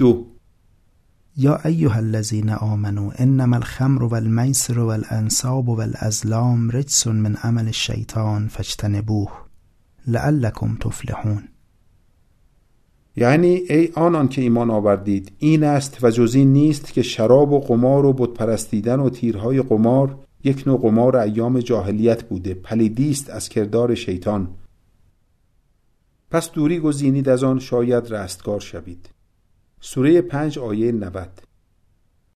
2. یا ایها الذین آمنوا انما الخمر والمیسر والانصاب والازلام رجس من عمل الشیطان فاجتنبوه لعلکم تفلحون. یعنی ای آنان که ایمان آوردید، این است و جز این نیست که شراب و قمار و بت پرستیدن و تیرهای قمار یک نوع قمار ایام جاهلیت بوده، پلیدی است از کردار شیطان. پس دوری گزینید از آن، شاید رستگار شوید. سوره 5 آیه 90.